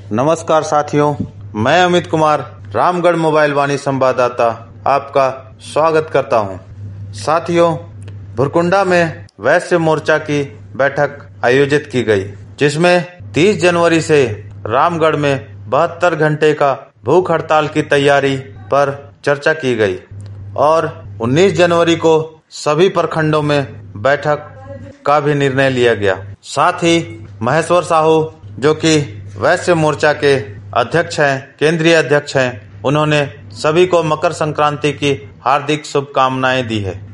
नमस्कार साथियों, मैं अमित कुमार रामगढ़ मोबाइल वाणी संवाददाता आपका स्वागत करता हूं। साथियों, भुरकुंडा में वैश्य मोर्चा की बैठक आयोजित की गई, जिसमें 30 जनवरी से रामगढ़ में 72 घंटे का भूख हड़ताल की तैयारी पर चर्चा की गई और 19 जनवरी को सभी प्रखंडों में बैठक का भी निर्णय लिया गया। साथ ही महेश्वर साहू, जो कि वैश्य मोर्चा के अध्यक्ष हैं, केंद्रीय अध्यक्ष हैं, उन्होंने सभी को मकर संक्रांति की हार्दिक शुभकामनाएं दी है।